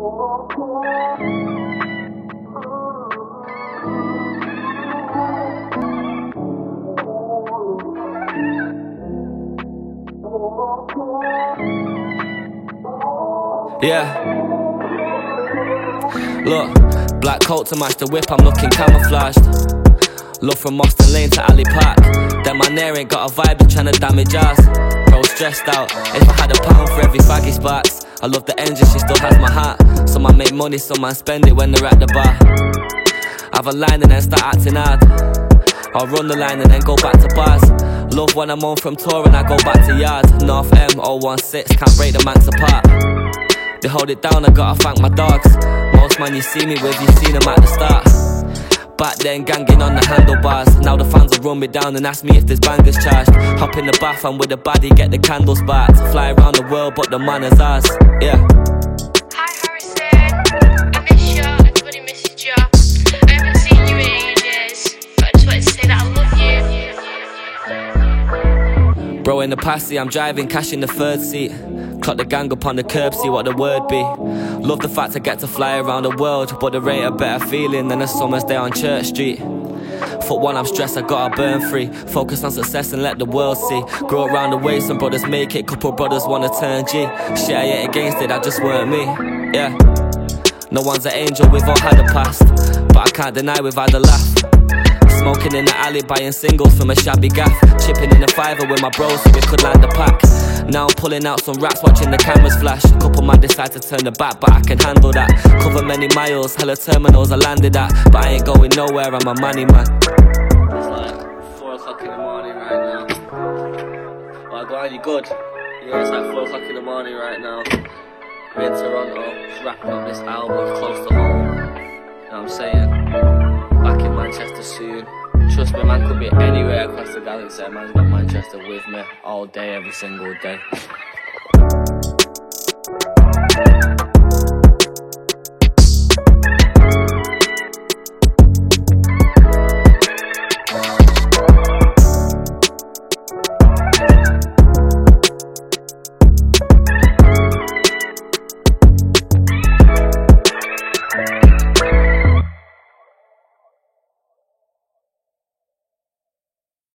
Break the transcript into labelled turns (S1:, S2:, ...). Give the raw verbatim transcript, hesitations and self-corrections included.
S1: Yeah. Look, black coat to match the whip, I'm looking camouflaged. Look from Moston Lane to Alley Park. Then my nair ain't got a vibe, they're trying to damage us. Bro stressed out, if I had a pound for every faggy sparks. I love the engine, she still has my heart. Some man make money, some man spend it when they're at the bar. Have a line and then start acting hard. I'll run the line and then go back to bars. Love when I'm on from tour and I go back to yards. North M oh one six, can't break the Manx apart. They hold it down, I gotta thank my dogs. Most man you see me with, you seen them at the start. Back then ganging on the handlebars. Now the fans will run me down and ask me if there's bangers charged. Hop in the bath and with the baddie get the candles sparked. Fly around the world but the man is ours, yeah.
S2: Hi Harrison, I miss you, everybody misses you. I haven't seen you in ages, but I just wanted to say that I love you.
S1: Bro in the passy, I'm driving, cash in the third seat. Clock the gang up on the curb, see what the word be. Love the fact I get to fly around the world, but there ain't a better feeling than a summer's day on Church Street. Foot one, I'm stressed, I gotta burn free. Focus on success and let the world see. Grow around the way, some brothers make it, couple brothers wanna turn G. Shit, I ain't against it, that just weren't me, yeah. No one's an angel, we've all had a past, but I can't deny we've had a laugh. Smoking in the alley, buying singles from a shabby gaff. Chipping in the fiver with my bros so we could land a pack. Now I'm pulling out some raps, watching the cameras flash. A couple man decide to turn the back, but I can handle that. Cover many miles, hella terminals I landed at. But I ain't going nowhere, I'm a money man. It's like four o'clock in the morning right now. Well, go on, you good? Yeah, it's like four o'clock in the morning right now. We're in Toronto, just wrapping up this album close to home. You know what I'm saying? Back in Manchester soon. Trust me, man could be anywhere across the galaxy. Man's got Manchester with me all day, every single day.